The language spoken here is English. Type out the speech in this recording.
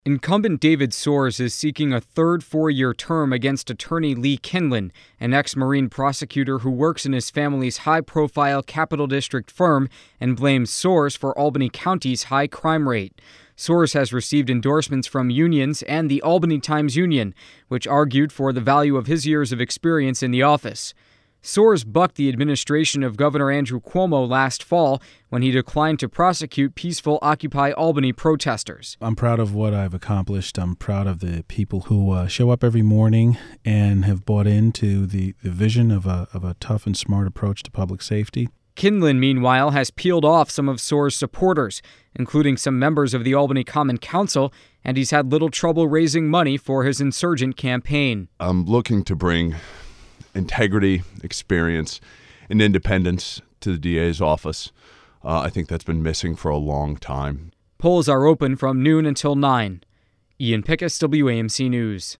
Incumbent David Soares is seeking a third four-year term against attorney Lee Kinlan, an ex-Marine prosecutor who works in his family's high-profile Capital District firm and blames Soares for Albany County's high crime rate. Soares has received endorsements from unions and the Albany Times Union, which argued for the value of his years of experience in the office. Soares bucked the administration of Governor Andrew Cuomo last fall when he declined to prosecute peaceful Occupy Albany protesters. I'm proud of what I've accomplished. I'm proud of the people who show up every morning and have bought into the vision of a tough and smart approach to public safety. Kinlan, meanwhile, has peeled off some of Soares' supporters, including some members of the Albany Common Council, and he's had little trouble raising money for his insurgent campaign. I'm looking to bring integrity, experience, and independence to the DA's office. I think that's been missing for a long time. Polls are open from noon until 9. Ian Pickus, WAMC News.